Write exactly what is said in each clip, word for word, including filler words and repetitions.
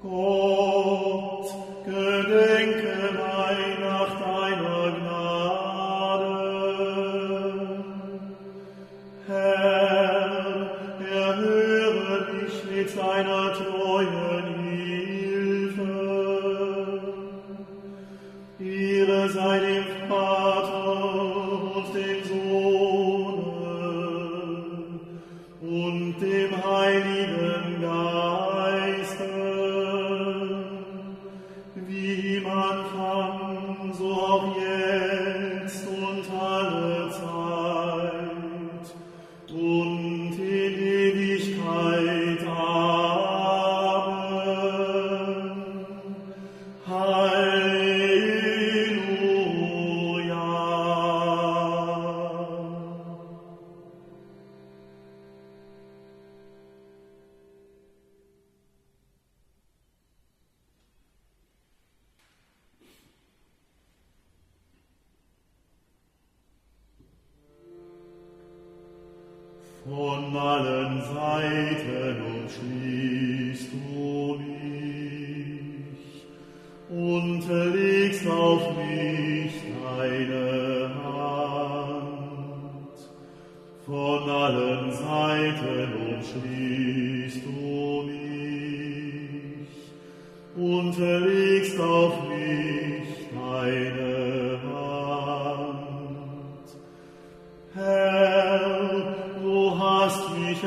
Gott, gedenke mein nach deiner Gnade. Herr, erhöre mich mit deiner treuen Hilfe. Ehre sei dem Vater und dem Sohn und dem Heiligen Geiste, wie im Anfang, so auch jetzt und alle Zeit und in Ewigkeit. Amen. Halleluja. Von allen Seiten umschließt du mich und legst auf mich deine Hand. Von allen Seiten umschließt du mich und legst auf mich deine Hand. Herr, du hast mich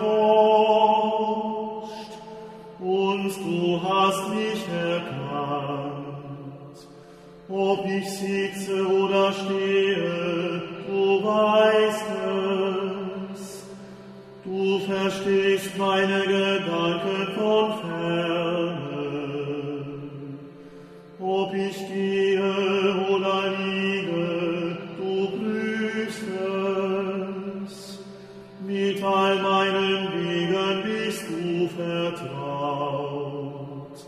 erforscht und du hast mich erkannt. Ob ich sitze oder stehe, du weißt es. Du verstehst meine Gedanken von ferne. Ob ich gehe oder liege, du prüfst es. Mit all meinen Wegen bist du vertraut.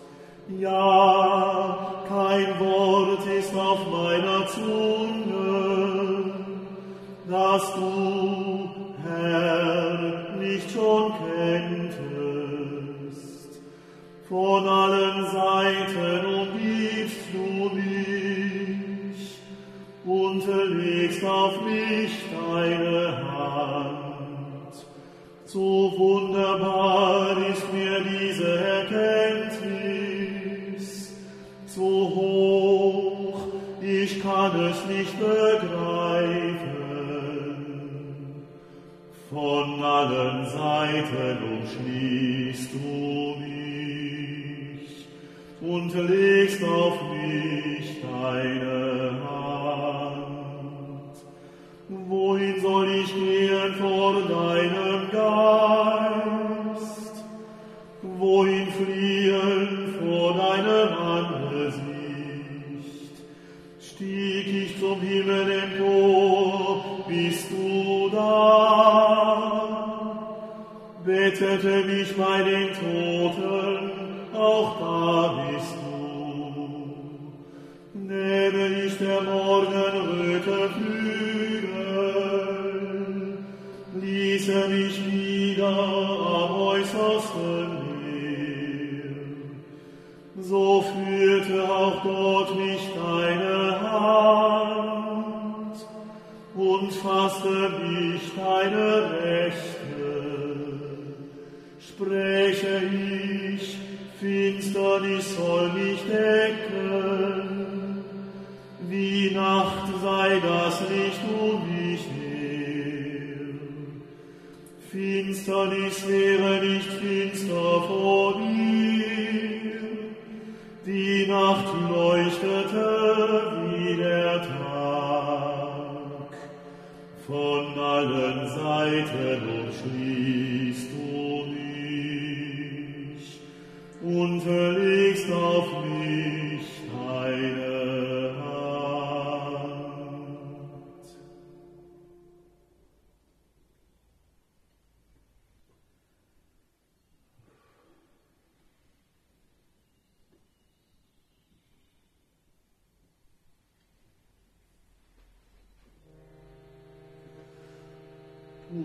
Ja, kein Wort ist auf meiner Zunge, das du, Herr, nicht schon kenntest. Von allen Seiten umgibst du mich und legst auf mich deine Hand. So wunderbar ist mir diese Erkenntnis, so hoch, ich kann es nicht begreifen. Von allen Seiten umschließt du mich und legst auf mich deine Hand. Wohin soll ich gehen vor deinem Geist? Wohin fliehen vor deinem Angesicht? Stieg ich zum Himmel empor, bist du da? Bettete mich bei den Toten, auch da bist du. Nähme ich der Morgenröte Flügel, ließe mich wieder am äußersten Meer. So führte auch dort mich deine Hand und fasste mich deine Rechte. Spreche ich, Finsternis soll mich decken, wie Nacht sei das Licht um mich her. Finsternis wäre nicht finster vor dir, die Nacht leuchtete wie der Tag. Von allen Seiten umschließt du mich und legst auf mich deine Hand.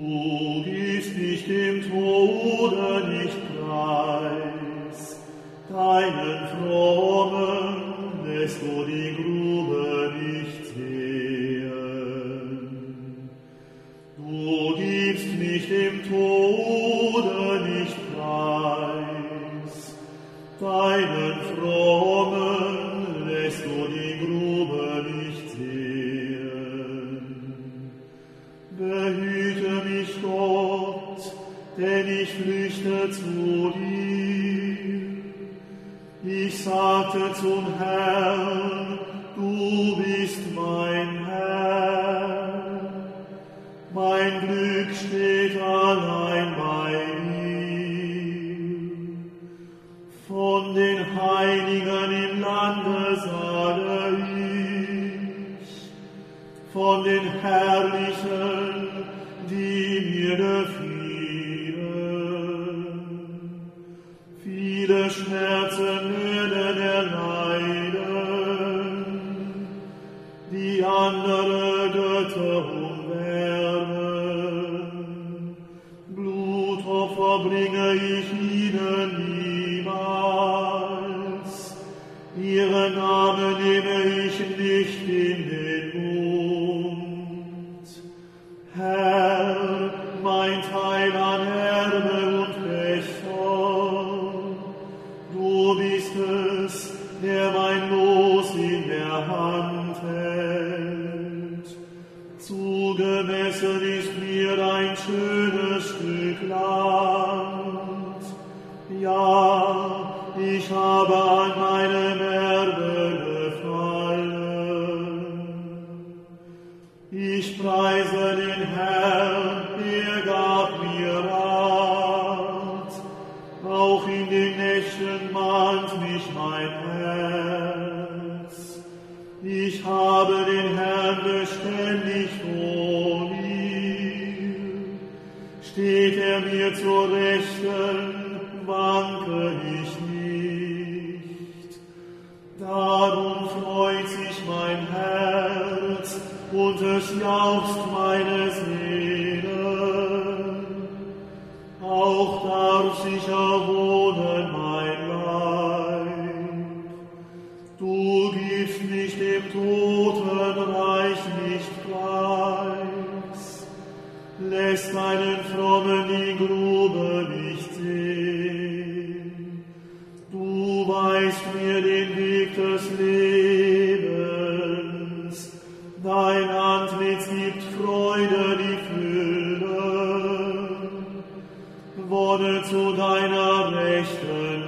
Du gibst nicht dem Tode nicht preis, deinen Frommen lässt du die Grube nicht sehen. Du gibst mich dem Tode nicht preis, deinen Frommen lässt du die Grube nicht sehen. Behüte mich, Gott, denn ich flüchte zu dir. Ich sagte zum Herrn, du bist mein Herr. Mein Glück steht allein bei dir. Von den Heiligen im Lande sage ich, von den Herrlichen, die mir gefielen. Viele Schmerzen Nöten erleiden, die andere Götter umwerben. Blutopfer bringe ich ihnen niemals, ihren Namen nehme ich nicht in den Mund. Herr, mein Teil an Erbe und Becher, du bist es, der mein Los in der Hand hält. Zugemessen ist mir ein schönes Stück Land. Ja, ich habe an meinem Erbe gefallen. Ich preise den Herrn, er gab mir Rat. Auch in den Nächten mahnt mich mein Herz. Ich habe den Herrn beständig vor mir. Steht er mir zur Rechten, wanke ich nicht. Darum freut sich mein Herz und es jauchzt meine Seele. Auch darf sicher wohnen mein Leib. Du gibst mich dem Totenreich nicht preis, lässt deinen Frommen die Grube nicht sehen. Du weist mir den Weg des Lebens, dein Antlitz gibt Freude die Fülle. Wonne zu deiner Rechten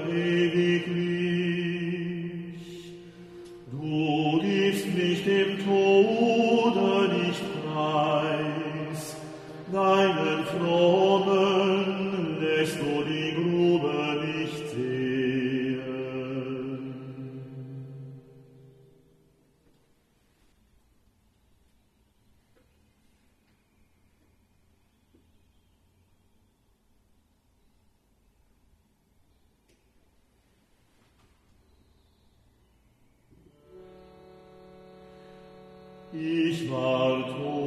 ewiglich. Du gibst mich dem Tode nicht preis, deinen Frommen lässt du die Grube nicht sehen. Ich war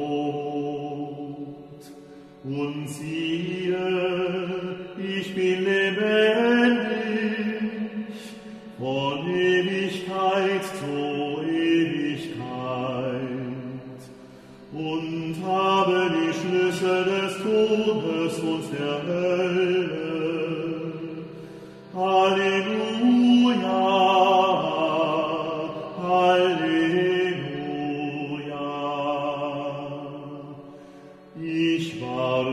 tot und siehe, ich bin lebendig, von Ewigkeit zu Ewigkeit und habe die Schlüssel des Todes und der Hölle. Halleluja, Halleluja. Ich war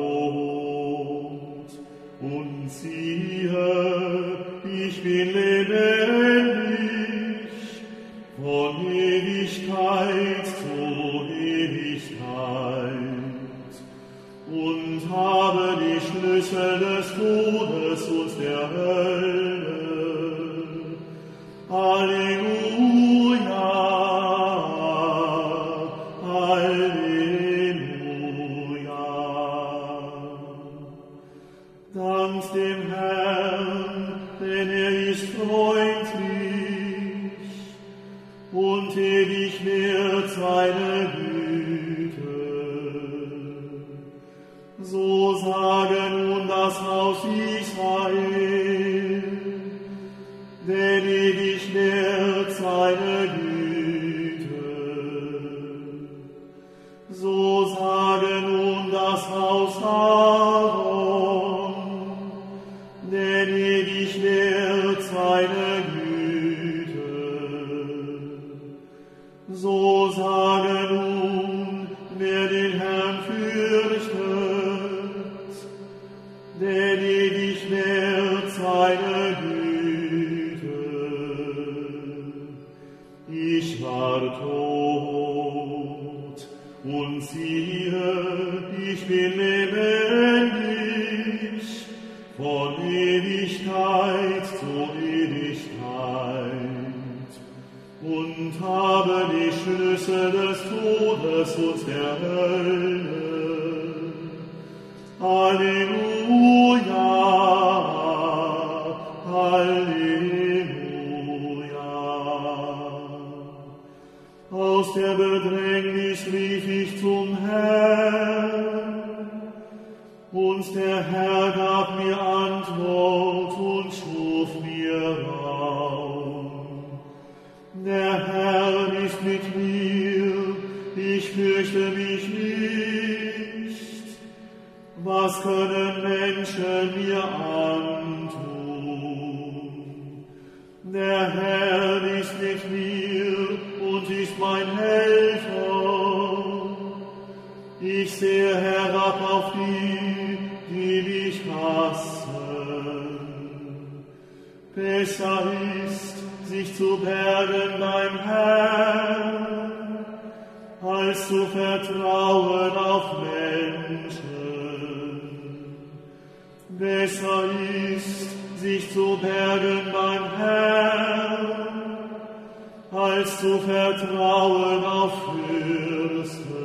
tot und siehe, ich bin lebendig, von Ewigkeit zu Ewigkeit und habe die Schlüssel des Todes und der Hölle. Halleluja, Halleluja. Dank dem Herrn, denn er ist freundlich und ewig währt seine Güte. So sage nun das Haus Israel, denn ewig währt seine Güte. Ich war tot, und siehe, ich bin lebendig, von Ewigkeit zu Ewigkeit, und habe die Schlüssel des Todes und der Hölle. Halleluja, Halleluja. Aus der Bedrängnis rief ich zum Herrn, und der Herr gab mir Antwort und schuf mir Raum. Der Herr ist mit mir, ich fürchte mich nicht. Was können Menschen mir antun? Der Herr ist mit mir und ist mein Helfer. Ich sehe herab auf die, die mich hassen. Besser ist, sich zu bergen beim Herrn, als zu vertrauen auf Menschen. Besser ist, sich zu bergen beim Herrn, als zu vertrauen auf Fürsten.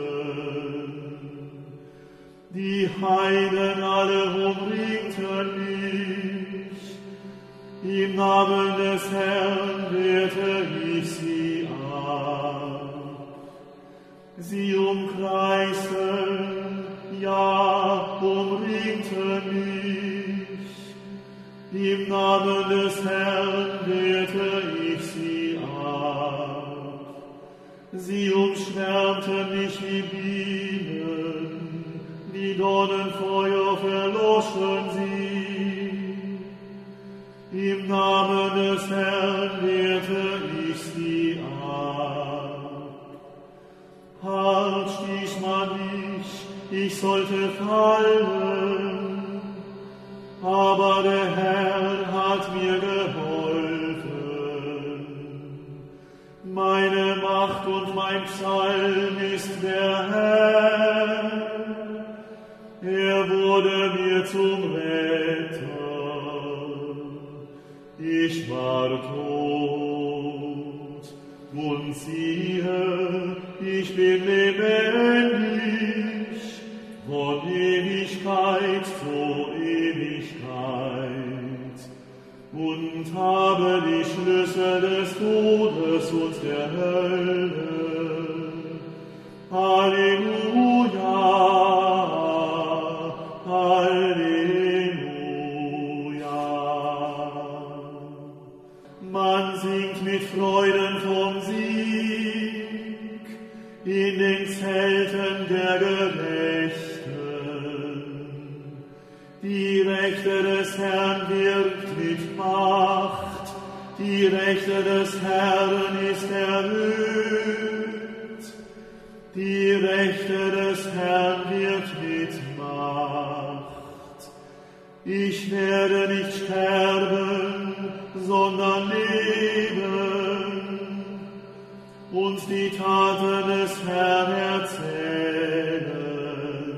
Die Heiden alle umringten mich, im Namen des Herrn wehrte ich sie ab. Sie umkreisten, ja, umringten mich, im Namen des Herrn wehrte ich sie ab. Sie umschwärmten mich wie Bienen, die Dornenfeuer verloschen sie. Im Namen des Herrn wehrte ich sie ab. Hart stieß man mich, ich sollte fallen, aber der Herr hat mir geholfen. Meine Macht und mein Psalm ist der Herr, er wurde mir zum Retter. Ich war tot, und siehe, ich bin lebendig, von Ewigkeit zu Ewigkeit, und habe die Schlüssel des Todes und der Hölle. Halleluja, Halleluja. Man singt mit Freuden vom Sieg in den Zelten der Gerechten. Die Rechte des Herrn wirkt mit Macht, die Rechte des Herrn ist erhöht. Die Rechte des Herrn wird mit Macht. Ich werde nicht sterben, sondern leben und die Taten des Herrn erzählen.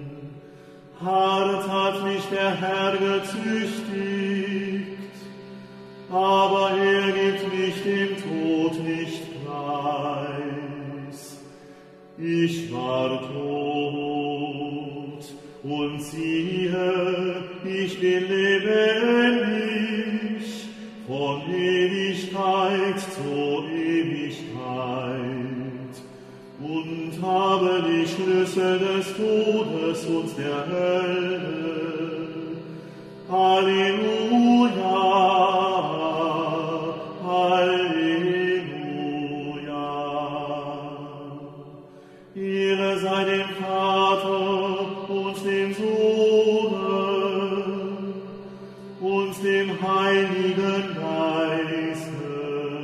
Hart hat mich der Herr gezüchtigt, aber er gibt mich dem Tod nicht preis. Ich war tot, und siehe, ich bin lebendig, von Ewigkeit zu Ewigkeit, und habe die Schlüssel des Todes und der Hölle. Halleluja, Halleluja. Ehre sei dem Vater und dem Sohne und dem Heiligen Geiste,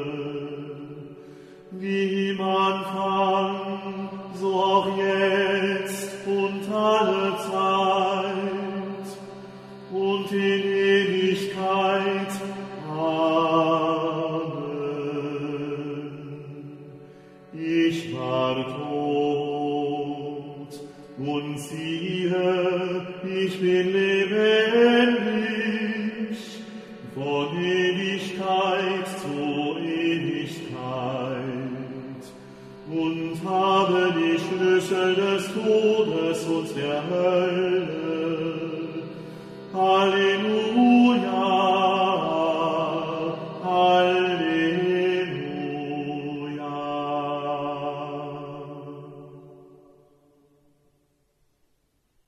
wie im Anfang, so auch jetzt und alle Zeit und in Ewigkeit. Amen. Ich war tot, und siehe, ich bin lebendig, von Ewigkeit zu Ewigkeit, und habe die Schlüssel des Todes und der Hölle. Halleluja.